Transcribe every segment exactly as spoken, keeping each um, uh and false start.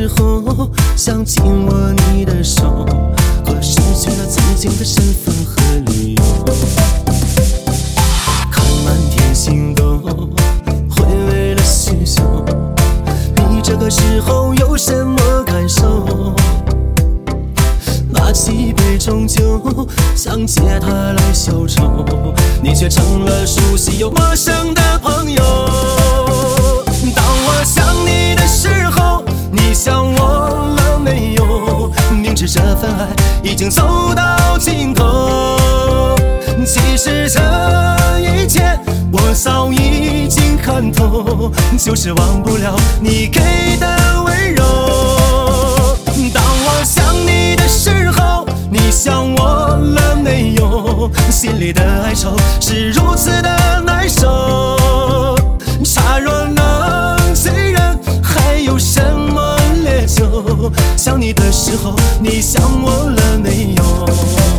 时候，想紧握你的手，可失去了曾经的身份和理由。看满天星斗，回味了许久，你这个时候有什么感受？拿起杯中酒，想借它来消愁，你却成了熟悉又陌生的朋友。当我想你的时候，你想我了没有？明知这份爱已经走到尽头，其实这一切我早已经看透，就是忘不了你给的温柔。当我想你的时候，你想我了没有？心里的哀愁是如此的难受。茶若能醉人，还有什么烈酒？想你的时候，你想我了没有？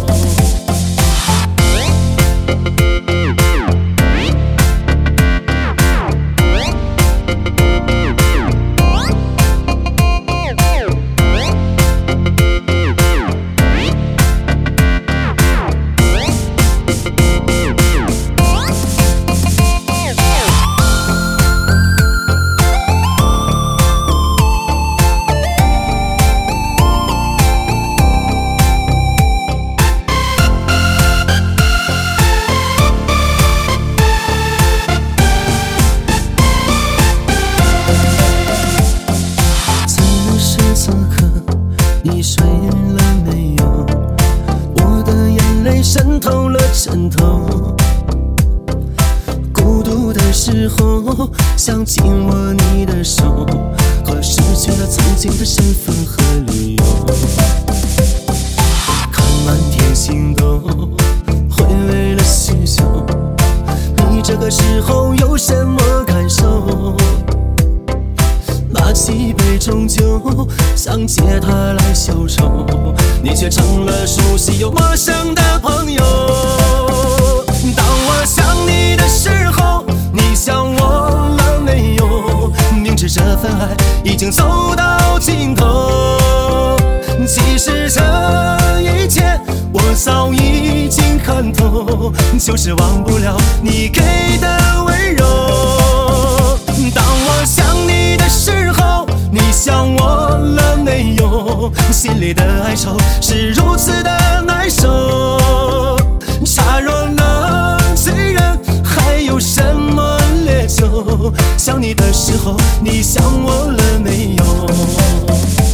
你睡了没有？我的眼泪渗透了枕头，孤独的时候想紧握你的手，可失去了曾经的身份和理由。看满天星斗，回味了许久，你这个时候有什么感受？拿起杯中酒，想借它来消愁，你却成了熟悉又陌生的朋友。当我想你的时候，你想我了没有？明知这份爱已经走到尽头，其实这一切我早已经看透，就是忘不了你给的温柔。当我想你的时候，你想我了没有？心里的哀愁是如此的难受。茶若能醉人，还有什么烈酒？想你的时候，你想我了没有？